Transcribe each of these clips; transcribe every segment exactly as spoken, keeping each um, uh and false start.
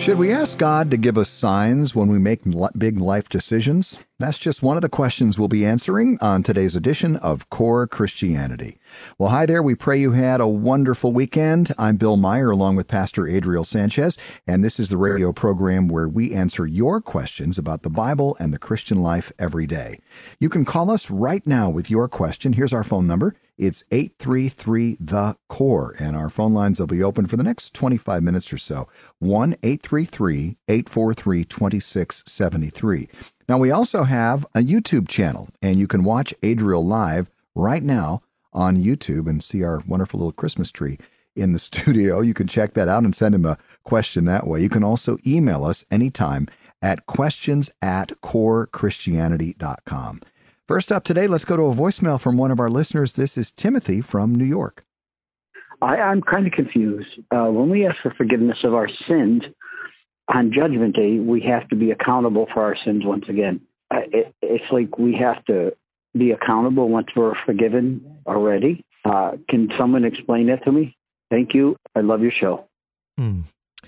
Should we ask God to give us signs when we make big life decisions? That's just one of the questions we'll be answering on today's edition of Core Christianity. Well, hi there. We pray you had a wonderful weekend. I'm Bill Meyer along with Pastor Adriel Sanchez, and this is the radio program where we answer your questions about the Bible and the Christian life every day. You can call us right now with your question. Here's our phone number. It's eight three three, the C O R E, and our phone lines will be open for the next twenty-five minutes or so. one eight three three, eight four three, two six seven three. Now, we also have a YouTube channel, and you can watch Adriel live right now on YouTube and see our wonderful little Christmas tree in the studio. You can check that out and send him a question that way. You can also email us anytime at questions at core christianity dot com. First up today, let's go to a voicemail from one of our listeners. This is Timothy from New York. I, I'm kind of confused. Uh, when we ask for forgiveness of our sins, on Judgment Day, we have to be accountable for our sins once again. Uh, it, it's like we have to be accountable once we're forgiven already. Uh, can someone explain that to me? Thank you. I love your show. Hmm.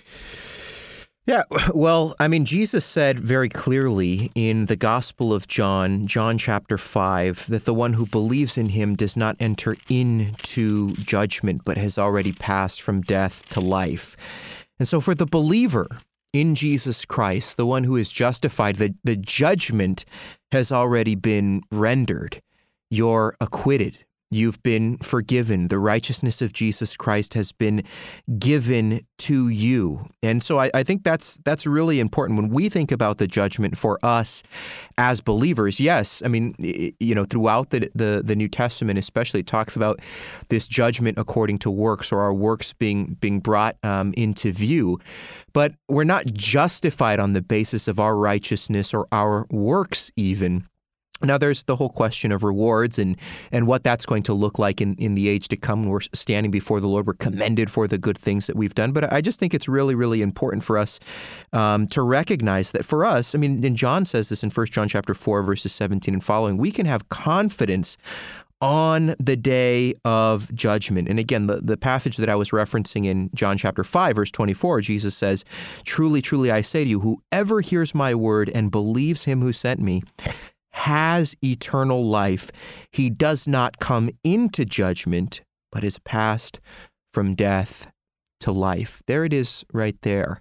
Yeah, well, I mean, Jesus said very clearly in the Gospel of John, John chapter five, that the one who believes in him does not enter into judgment, but has already passed from death to life. And so for the believer in Jesus Christ, the one who is justified, the, the judgment has already been rendered. You're acquitted. You've been forgiven. The righteousness of Jesus Christ has been given to you. And so I, I think that's that's really important. When we think about the judgment for us as believers, yes, I mean, you know, throughout the, the, the New Testament especially, it talks about this judgment according to works, or our works being, being brought um, into view. But we're not justified on the basis of our righteousness or our works even. Now, there's the whole question of rewards and and what that's going to look like in, in the age to come when we're standing before the Lord. We're commended for the good things that we've done. But I just think it's really, really important for us um, to recognize that for us, I mean, and John says this in First John chapter four, verses seventeen and following, we can have confidence on the day of judgment. And again, the, the passage that I was referencing in John chapter five, verse twenty-four, Jesus says, "Truly, truly, I say to you, whoever hears my word and believes him who sent me has eternal life. He does not come into judgment, but is passed from death to life." There it is right there.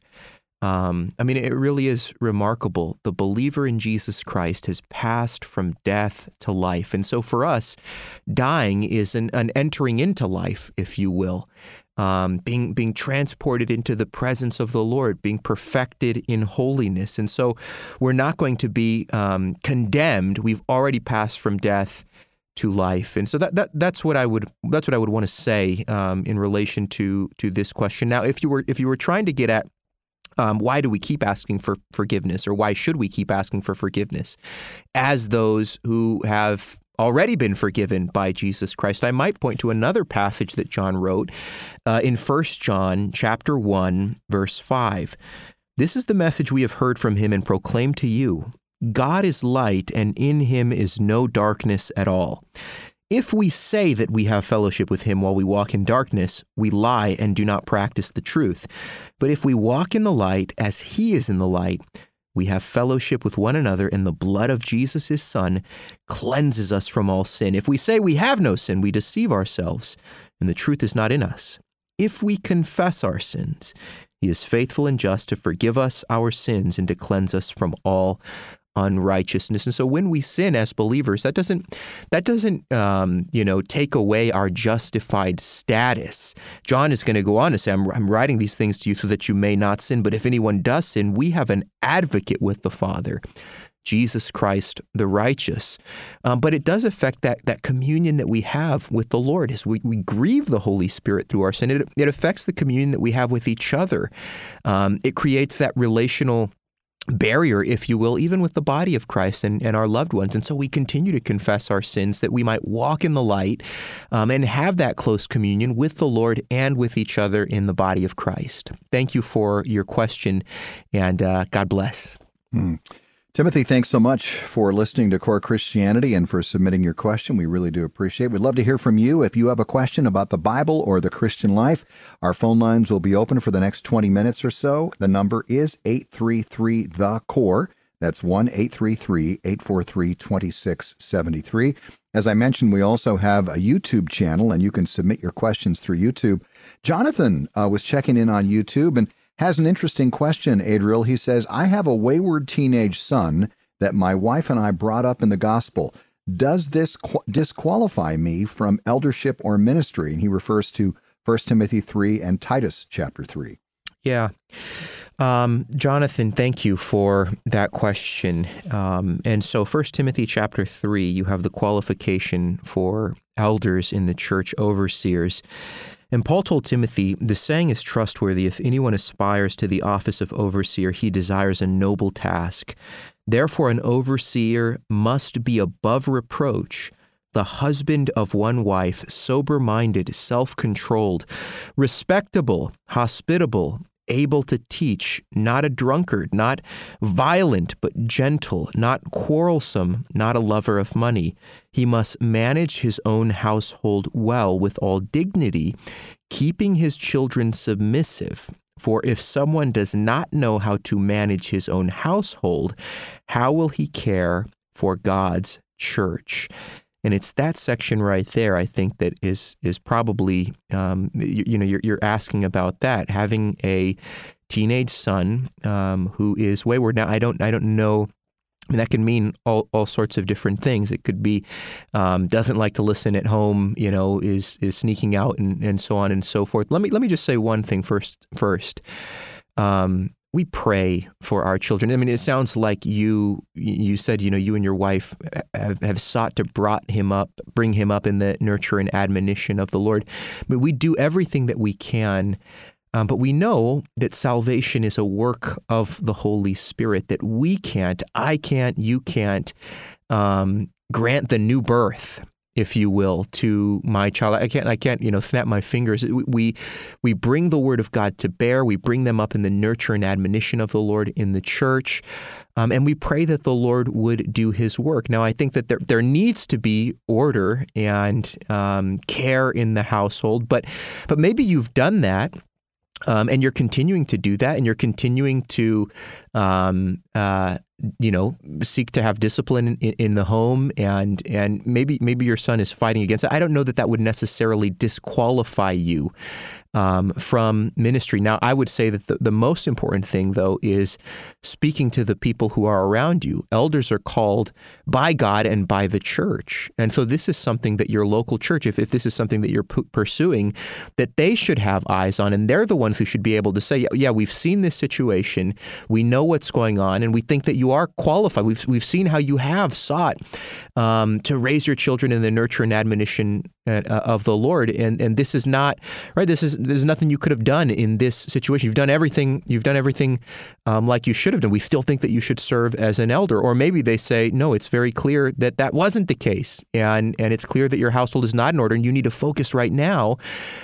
Um, I mean, it really is remarkable. The believer in Jesus Christ has passed from death to life. And so for us, dying is an, an entering into life, if you will. Um, being being transported into the presence of the Lord, being perfected in holiness. And so we're not going to be um, condemned. We've already passed from death to life. And so that, that that's what I would that's what I would want to say um, in relation to to this question. Now, if you were if you were trying to get at Um, why do we keep asking for forgiveness, or why should we keep asking for forgiveness as those who have already been forgiven by Jesus Christ? I might point to another passage that John wrote uh, in First John chapter one, verse five. "This is the message we have heard from him and proclaim to you. God is light, and in him is no darkness at all. If we say that we have fellowship with him while we walk in darkness, we lie and do not practice the truth. But if we walk in the light as he is in the light, we have fellowship with one another, and the blood of Jesus, his Son, cleanses us from all sin. If we say we have no sin, we deceive ourselves, and the truth is not in us. If we confess our sins, he is faithful and just to forgive us our sins and to cleanse us from all unrighteousness." And so when we sin as believers, that doesn't that doesn't um, you know take away our justified status. John is going to go on to say, I'm, I'm writing these things to you so that you may not sin. But if anyone does sin, we have an advocate with the Father, Jesus Christ the righteous. Um, but it does affect that that communion that we have with the Lord as we, we grieve the Holy Spirit through our sin. It, it affects the communion that we have with each other. Um, it creates that relational barrier, if you will, even with the body of Christ and, and our loved ones. And so we continue to confess our sins that we might walk in the light um, and have that close communion with the Lord and with each other in the body of Christ. Thank you for your question, and uh, God bless. Hmm. Timothy, thanks so much for listening to Core Christianity and for submitting your question. We really do appreciate it. We'd love to hear from you. If you have a question about the Bible or the Christian life, our phone lines will be open for the next twenty minutes or so. The number is eight three three, the core. That's one eight three three, eight four three, two six seven three. As I mentioned, we also have a YouTube channel, and you can submit your questions through YouTube. Jonathan uh, was checking in on YouTube and has an interesting question, Adriel. He says, I have a wayward teenage son that my wife and I brought up in the gospel. Does this qu- disqualify me from eldership or ministry? And he refers to First Timothy three and Titus chapter three. Yeah. Um, Jonathan, thank you for that question. Um, and so First Timothy chapter three, you have the qualification for elders in the church, overseers. And Paul told Timothy, the saying is trustworthy. If anyone aspires to the office of overseer, he desires a noble task. Therefore, an overseer must be above reproach, the husband of one wife, sober-minded, self-controlled, respectable, hospitable, able to teach, not a drunkard, not violent, but gentle, not quarrelsome, not a lover of money. He must manage his own household well with all dignity, keeping his children submissive. For if someone does not know how to manage his own household, how will he care for God's church? And it's that section right there, I think, that is is probably, um, you, you know, you're, you're asking about that. Having a teenage son um, who is wayward. Now, I don't I don't know. I mean, that can mean all, all sorts of different things. It could be um, doesn't like to listen at home, you know, is is sneaking out and, and so on and so forth. Let me let me just say one thing first. First. Um, We pray for our children. I mean, it sounds like you you said, you know, you and your wife have, have sought to brought him up, bring him up in the nurture and admonition of the Lord. But we do everything that we can, um, but we know that salvation is a work of the Holy Spirit, that we can't, I can't, you can't um, grant the new birth, if you will, to my child. I can't, I can't, you know, snap my fingers. We, we bring the Word of God to bear. We bring them up in the nurture and admonition of the Lord in the church, um, and we pray that the Lord would do His work. Now, I think that there there needs to be order and um, care in the household, but but maybe you've done that. Um, and you're continuing to do that, and you're continuing to, um, uh, you know, seek to have discipline in, in the home, and and maybe maybe your son is fighting against it. I don't know that that would necessarily disqualify you um, from ministry. Now, I would say that the, the most important thing, though, is speaking to the people who are around you. Elders are called by God and by the church. And so this is something that your local church, if, if this is something that you're p- pursuing, that they should have eyes on. And they're the ones who should be able to say, yeah, we've seen this situation. We know what's going on, and we think that you are qualified. We've, we've seen how you have sought um, to raise your children in the nurture and admonition uh, of the Lord. And and this is not, right, this is there's nothing you could have done in this situation. You've done everything, you've done everything um, like you should have done. We still think that you should serve as an elder. Or maybe they say, no, it's very clear that that wasn't the case. And, and it's clear that your household is not in order, and you need to focus right now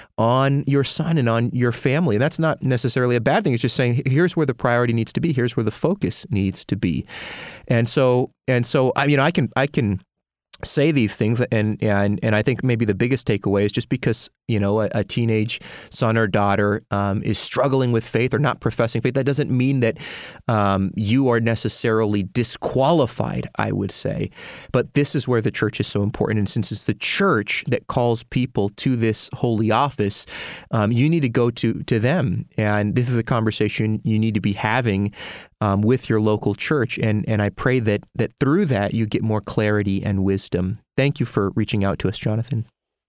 on your son and on your family. And that's not necessarily a bad thing. It's just saying, here's where the priority needs to be. Here's where the focus needs to be. And so, and so, I, you know, I can, I can say these things, and and and I think maybe the biggest takeaway is just because, you know, a, a teenage son or daughter um, is struggling with faith or not professing faith, that doesn't mean that um, you are necessarily disqualified, I would say. But this is where the church is so important. And since it's the church that calls people to this holy office, um, you need to go to to them. And this is a conversation you need to be having Um, with your local church, and and I pray that that through that you get more clarity and wisdom. Thank you for reaching out to us, Jonathan.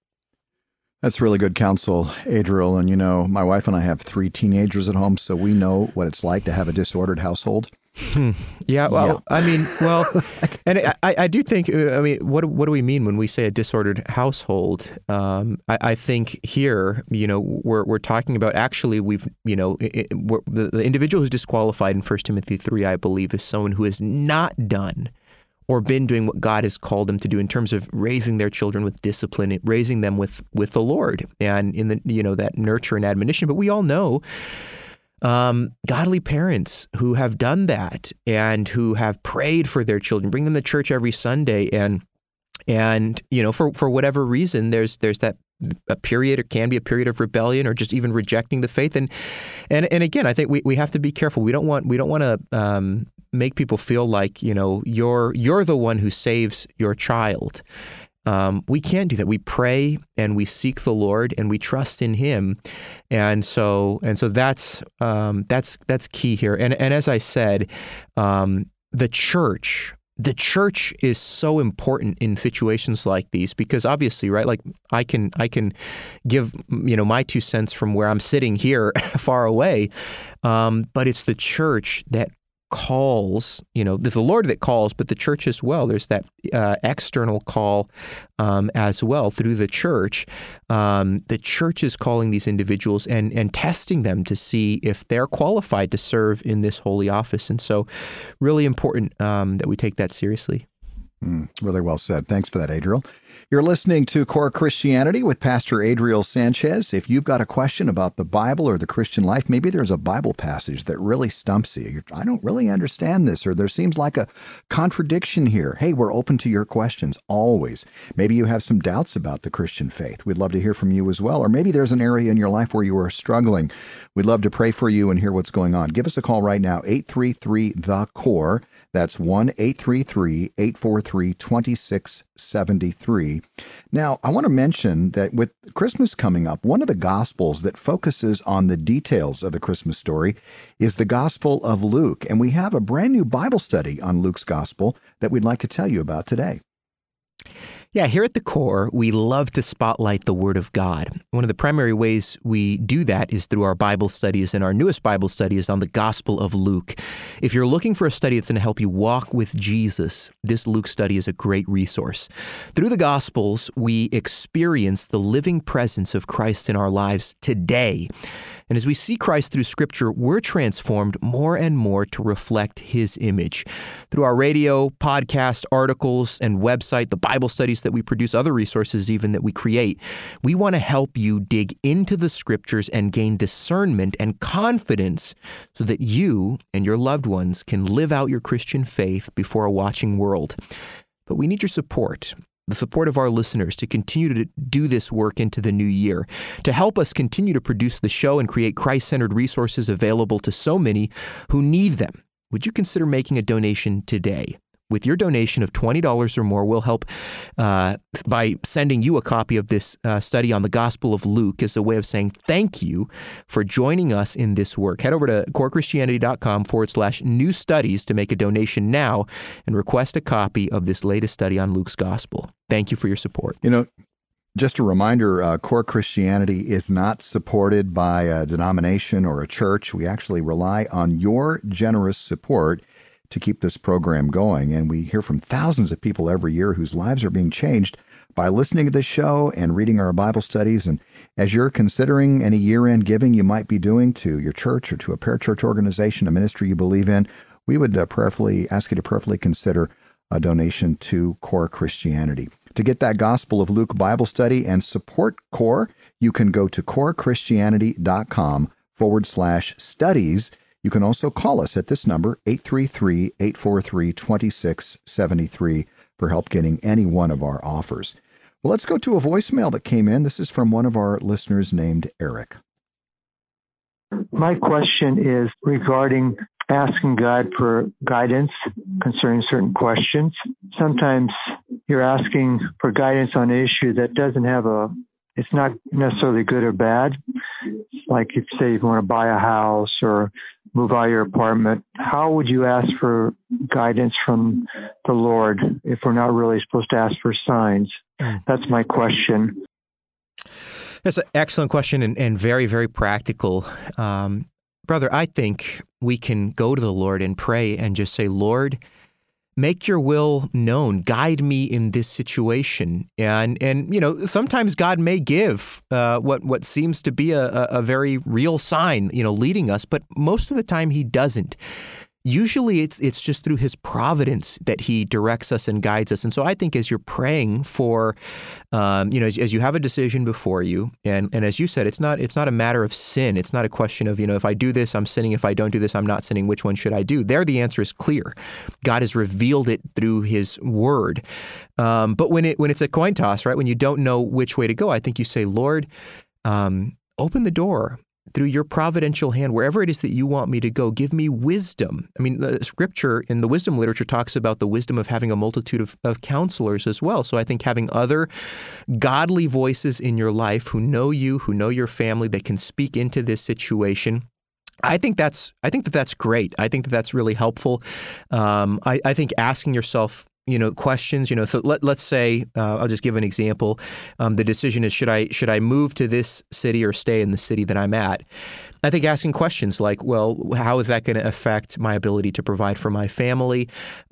That's really good counsel, Adriel. And you know, my wife and I have three teenagers at home, so we know what it's like to have a disordered household. Hmm. Yeah, well, yeah. I mean, well, and I, I do think, I mean, what what do we mean when we say a disordered household? Um, I, I think here, you know, we're we're talking about actually we've, you know, it, we're, the, the individual who's disqualified in First Timothy three, I believe, is someone who has not done or been doing what God has called them to do in terms of raising their children with discipline, raising them with with the Lord, and in the, you know, that nurture and admonition. But we all know um, godly parents who have done that and who have prayed for their children, bring them to church every Sunday, and and you know, for for whatever reason, there's there's that a period, or can be a period of rebellion, or just even rejecting the faith. And and and again, I think we, we have to be careful. We don't want we don't want to um, make people feel like, you know, you're you're the one who saves your child. Um, we can't do that. We pray and we seek the Lord and we trust in Him, and so and so that's um, that's that's key here. And and as I said, um, the church. The church is so important in situations like these because obviously, right, like I can I can give, you know, my two cents from where I'm sitting here far away, um, but it's the church that calls, you know, there's the Lord that calls, but the church as well. There's that uh, external call um, as well through the church. Um, the church is calling these individuals and and testing them to see if they're qualified to serve in this holy office. And so really important um, that we take that seriously. Mm, really well said. Thanks for that, Adriel. You're listening to Core Christianity with Pastor Adriel Sanchez. If you've got a question about the Bible or the Christian life, maybe there's a Bible passage that really stumps you. You're, I don't really understand this, or there seems like a contradiction here. Hey, we're open to your questions always. Maybe you have some doubts about the Christian faith. We'd love to hear from you as well. Or maybe there's an area in your life where you are struggling. We'd love to pray for you and hear what's going on. Give us a call right now, eight three three, the C O R E. That's one eight three three, eight four three, two six seven three. Now, I want to mention that with Christmas coming up, one of the Gospels that focuses on the details of the Christmas story is the Gospel of Luke. And we have a brand new Bible study on Luke's Gospel that we'd like to tell you about today. Yeah, here at the Core, we love to spotlight the Word of God. One of the primary ways we do that is through our Bible studies, and our newest Bible study is on the Gospel of Luke. If you're looking for a study that's going to help you walk with Jesus, this Luke study is a great resource. Through the Gospels, we experience the living presence of Christ in our lives today. And as we see Christ through Scripture, we're transformed more and more to reflect His image. Through our radio, podcast, articles, and website, the Bible studies that we produce, other resources even that we create, we want to help you dig into the Scriptures and gain discernment and confidence so that you and your loved ones can live out your Christian faith before a watching world. But we need your support. The support of our listeners to continue to do this work into the new year, to help us continue to produce the show and create Christ-centered resources available to so many who need them. Would you consider making a donation today? With your donation of twenty dollars or more, we'll help uh, by sending you a copy of this uh, study on the Gospel of Luke as a way of saying thank you for joining us in this work. Head over to corechristianity.com forward slash new studies to make a donation now and request a copy of this latest study on Luke's Gospel. Thank you for your support. You know, just a reminder, uh, Core Christianity is not supported by a denomination or a church. We actually rely on your generous support to keep this program going. And we hear from thousands of people every year whose lives are being changed by listening to this show and reading our Bible studies. And as you're considering any year-end giving you might be doing to your church or to a parachurch organization, a ministry you believe in, we would uh, prayerfully ask you to prayerfully consider a donation to Core Christianity. To get that Gospel of Luke Bible study and support Core, you can go to corechristianity.com forward slash studies. You can also call us at this number, eight three three, eight four three, two six seven three, for help getting any one of our offers. Well, let's go to a voicemail that came in. This is from one of our listeners named Eric. My question is regarding asking God for guidance concerning certain questions. Sometimes you're asking for guidance on an issue that doesn't have a, it's not necessarily good or bad. Like if, say, you want to buy a house or move out of your apartment, how would you ask for guidance from the Lord if we're not really supposed to ask for signs? That's my question. That's an excellent question and, and very, very practical. Um, brother, I think we can go to the Lord and pray and just say, Lord, make your will known. Guide me in this situation. And, and you know, sometimes God may give uh, what what seems to be a, a very real sign, you know, leading us, but most of the time he doesn't. usually it's it's just through his providence that he directs us and guides us. And so I think as you're praying for, um, you know, as, as you have a decision before you, and, and as you said, it's not it's not a matter of sin. It's not a question of, you know, if I do this, I'm sinning. If I don't do this, I'm not sinning. Which one should I do? There, the answer is clear. God has revealed it through his word. Um, but when it when it's a coin toss, right, when you don't know which way to go, I think you say, Lord, um, open the door through your providential hand, wherever it is that you want me to go. Give me wisdom. I mean, the scripture in the wisdom literature talks about the wisdom of having a multitude of, of counselors as well. So I think having other godly voices in your life who know you, who know your family, that can speak into this situation, I think that's I think that that's great. I think that that's really helpful. Um, I, I think asking yourself, you know, questions, you know, so let, let's say, uh, I'll just give an example. Um, the decision is, should I should I move to this city or stay in the city that I'm at? I think asking questions like, well, how is that going to affect my ability to provide for my family?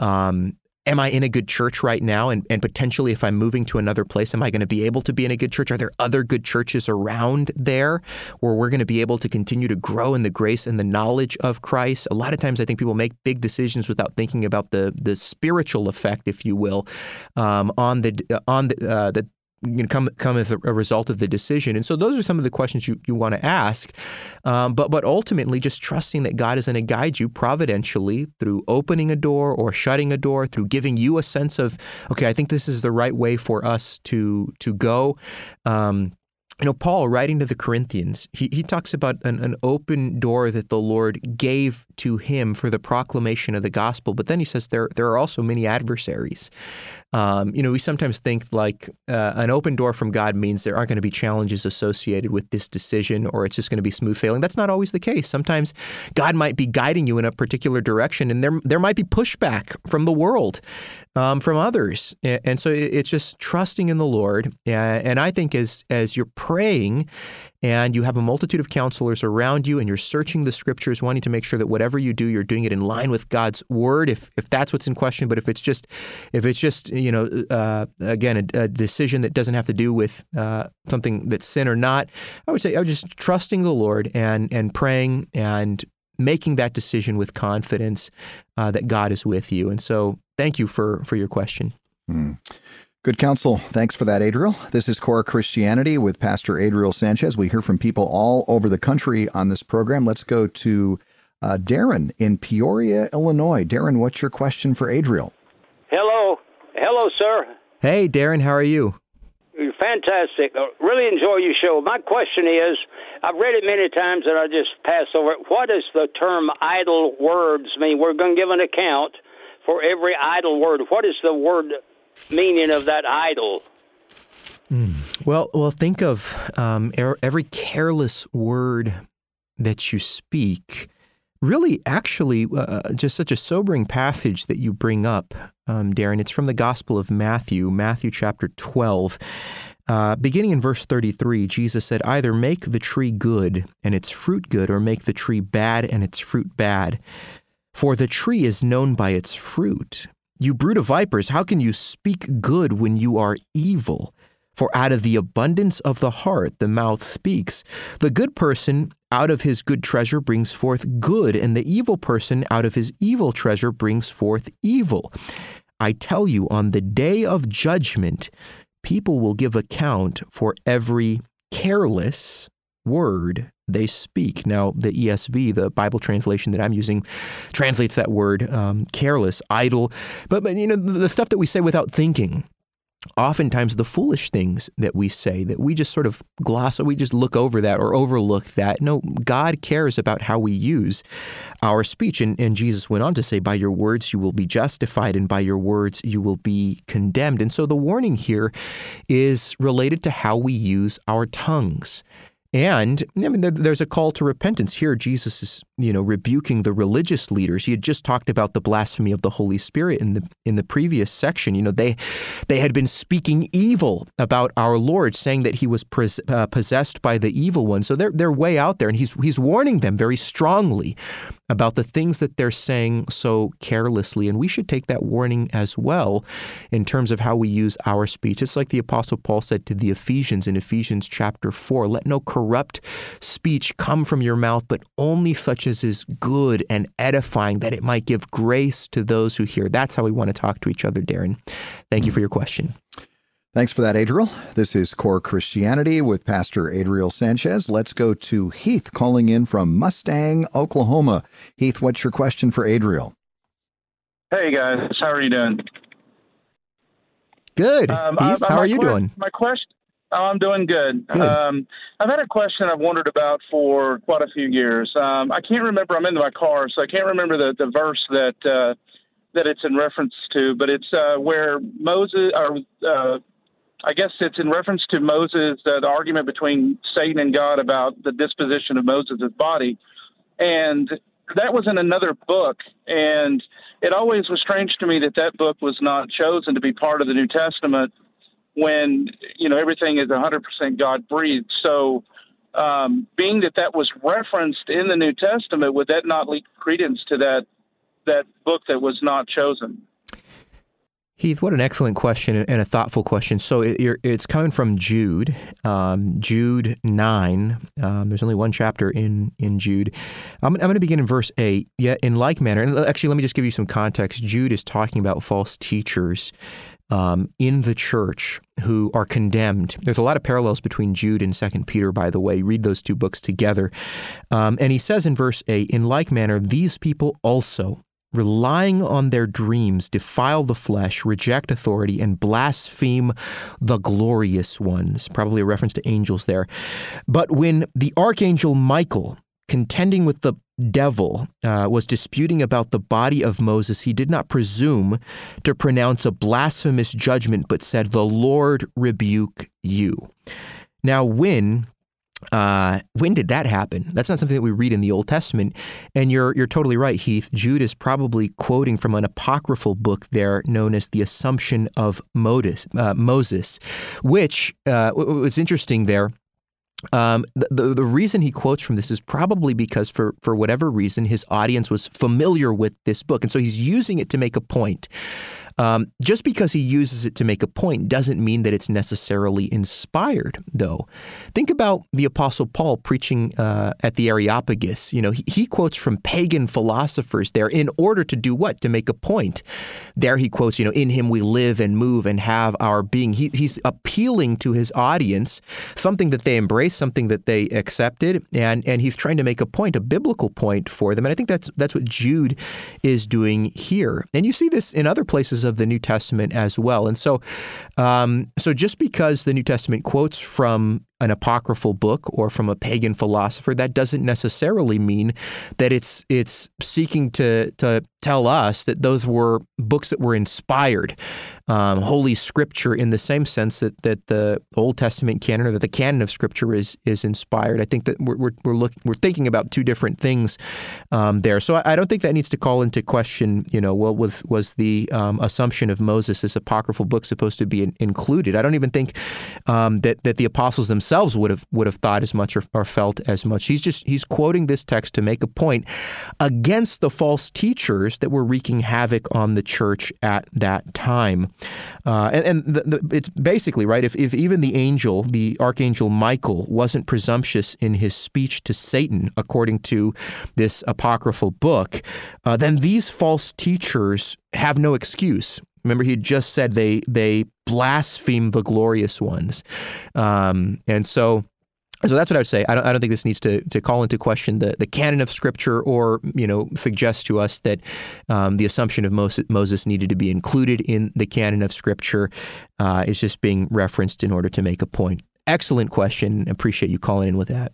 Um, Am I in a good church right now? And, and potentially if I'm moving to another place, am I going to be able to be in a good church? Are there other good churches around there where we're going to be able to continue to grow in the grace and the knowledge of Christ? A lot of times I think people make big decisions without thinking about the the spiritual effect, if you will, um, on the on the, uh, the you know, come come as a, a result of the decision. And so those are some of the questions you, you want to ask. Um, but but ultimately, just trusting that God is going to guide you providentially through opening a door or shutting a door, through giving you a sense of, okay, I think this is the right way for us to to go. Um, You know, Paul, writing to the Corinthians, he, he talks about an, an open door that the Lord gave to him for the proclamation of the gospel. But then he says there there are also many adversaries. Um, you know, we sometimes think like uh, an open door from God means there aren't going to be challenges associated with this decision, or it's just going to be smooth sailing. That's not always the case. Sometimes God might be guiding you in a particular direction, and there there might be pushback from the world, um, from others. And, and so it's just trusting in the Lord. And, and I think as as you're praying and you have a multitude of counselors around you and you're searching the scriptures, wanting to make sure that whatever you do, you're doing it in line with God's word, if if that's what's in question. But if it's just, if it's just, you know, uh, again, a, a decision that doesn't have to do with uh, something that's sin or not, I would say I would just trusting the Lord and and praying and making that decision with confidence uh, that God is with you. And so thank you for, for your question. Mm. Good counsel. Thanks for that, Adriel. This is Core Christianity with Pastor Adriel Sanchez. We hear from people all over the country on this program. Let's go to uh, Darren in Peoria, Illinois. Darren, what's your question for Adriel? Hello. Hello, sir. Hey, Darren, how are you? You're fantastic. I really enjoy your show. My question is, I've read it many times and I just pass over it. What does the term idle words mean? We're going to give an account for every idle word. What is the word meaning of that idle? Mm. Well, well, think of um, every careless word that you speak. Really, actually, uh, just such a sobering passage that you bring up, um, Darren. It's from the Gospel of Matthew, Matthew chapter twelve. Uh, beginning in verse thirty-three, Jesus said, "Either make the tree good and its fruit good, or make the tree bad and its fruit bad. For the tree is known by its fruit. You brood of vipers, how can you speak good when you are evil? For out of the abundance of the heart the mouth speaks. The good person out of his good treasure brings forth good, and the evil person out of his evil treasure brings forth evil. I tell you, on the day of judgment, people will give account for every careless word they speak." Now, the E S V, the Bible translation that I'm using, translates that word um, careless, idle. But, but, you know, the, the stuff that we say without thinking. Oftentimes the foolish things that we say, that we just sort of gloss, we just look over that or overlook that. No, God cares about how we use our speech. And, and Jesus went on to say, by your words you will be justified, and by your words you will be condemned. And so the warning here is related to how we use our tongues. And I mean, there, there's a call to repentance here. Jesus is, you know, rebuking the religious leaders. He had just talked about the blasphemy of the Holy Spirit in the in the previous section. You know, they they had been speaking evil about our Lord, saying that he was pres- uh, possessed by the evil one. So they're they're way out there, and he's he's warning them very strongly about the things that they're saying so carelessly. And we should take that warning as well in terms of how we use our speech. It's like the Apostle Paul said to the Ephesians in Ephesians chapter four, "Let no corrupt speech come from your mouth, but only such as is good and edifying, that it might give grace to those who hear. That's how we want to talk to each other, Darren. Thank you for your question. Thanks for that, Adriel. This is Core Christianity with Pastor Adriel Sanchez. Let's go to Heath calling in from Mustang, Oklahoma. Heath, what's your question for Adriel? Hey, guys. How are you doing? Good. Um, Heath, I, how my are you que- doing? My question, oh, I'm doing good. Good. Um, I've had a question I've wondered about for quite a few years. Um, I can't remember. I'm in my car, so I can't remember the, the verse that uh, that it's in reference to, but it's uh, where Moses, or uh, I guess it's in reference to Moses, uh, the argument between Satan and God about the disposition of Moses' body. And that was in another book, and it always was strange to me that that book was not chosen to be part of the New Testament when, you know, everything is one hundred percent God-breathed. So um, being that that was referenced in the New Testament, would that not lead credence to that that book that was not chosen? Heath, what an excellent question and a thoughtful question. So it, you're, it's coming from Jude, um, Jude nine. Um, there's only one chapter in in Jude. I'm, I'm going to begin in verse eight. Yet in like manner, and actually, let me just give you some context. Jude is talking about false teachers um, in the church who are condemned. There's a lot of parallels between Jude and Second Peter, by the way. Read those two books together. Um, and he says in verse eight, in like manner, these people also, relying on their dreams, defile the flesh, reject authority, and blaspheme the glorious ones. Probably a reference to angels there. But when the archangel Michael, contending with the devil, uh, was disputing about the body of Moses, he did not presume to pronounce a blasphemous judgment, but said, "The Lord rebuke you." Now, when Uh, when did that happen? That's not something that we read in the Old Testament. And you're you're totally right, Heath. Jude is probably quoting from an apocryphal book there known as the Assumption of Moses, uh, Moses which uh, what's interesting there. Um, the, the the reason he quotes from this is probably because for, for whatever reason, his audience was familiar with this book. And so he's using it to make a point. Um, just because he uses it to make a point doesn't mean that it's necessarily inspired, though. Think about the Apostle Paul preaching uh, at the Areopagus. You know, he, he quotes from pagan philosophers there in order to do what? To make a point. There he quotes, you know, in him we live and move and have our being. He, he's appealing to his audience, something that they embraced, something that they accepted, and and he's trying to make a point, a biblical point for them. And I think that's that's what Jude is doing here. And you see this in other places of the New Testament as well. And so, um, so just because the New Testament quotes from an apocryphal book or from a pagan philosopher, that doesn't necessarily mean that it's it's seeking to to tell us that those were books that were inspired, um, Holy Scripture, in the same sense that that the Old Testament canon or that the canon of Scripture is is inspired. I think that we're we're we're, look, we're thinking about two different things um, there. So I, I don't think that needs to call into question, you know, well, was was the um, Assumption of Moses, this apocryphal book, supposed to be in, included? I don't even think um, that that the apostles themselves themselves would have would have thought as much or, or felt as much. He's just he's quoting this text to make a point against the false teachers that were wreaking havoc on the church at that time. Uh, and and the, the, it's basically, right, if, if even the angel, the archangel Michael, wasn't presumptuous in his speech to Satan, according to this apocryphal book, uh, then these false teachers have no excuse. Remember, he had just said they they blaspheme the glorious ones, um, and so so that's what I would say. I don't I don't think this needs to to call into question the, the canon of Scripture, or you know suggest to us that um, the Assumption of Moses, Moses needed to be included in the canon of Scripture. Uh, it's just being referenced in order to make a point. Excellent question. Appreciate you calling in with that.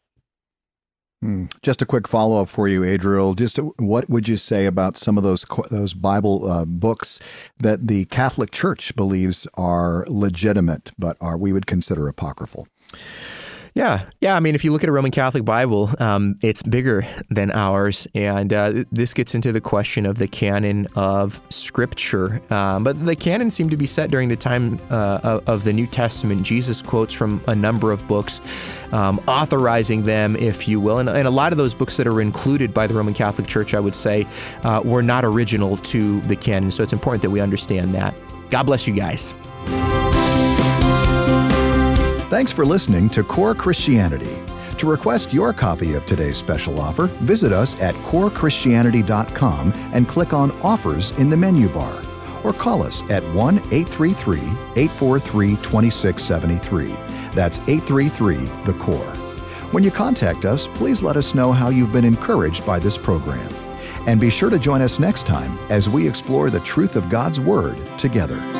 Just a quick follow-up for you, Adriel. Just what would you say about some of those those Bible uh, books that the Catholic Church believes are legitimate, but are we would consider apocryphal? Yeah, yeah. I mean, if you look at a Roman Catholic Bible, um, it's bigger than ours, and uh, this gets into the question of the canon of Scripture. Um, but the canon seemed to be set during the time uh, of, of the New Testament. Jesus quotes from a number of books, um, authorizing them, if you will, and, and a lot of those books that are included by the Roman Catholic Church, I would say, uh, were not original to the canon. So it's important that we understand that. God bless you guys. Thanks for listening to Core Christianity. To request your copy of today's special offer, visit us at core christianity dot com and click on Offers in the menu bar. Or call us at one eight three three, eight four three, two six seven three. That's eight three three, the core. When you contact us, please let us know how you've been encouraged by this program. And be sure to join us next time as we explore the truth of God's Word together.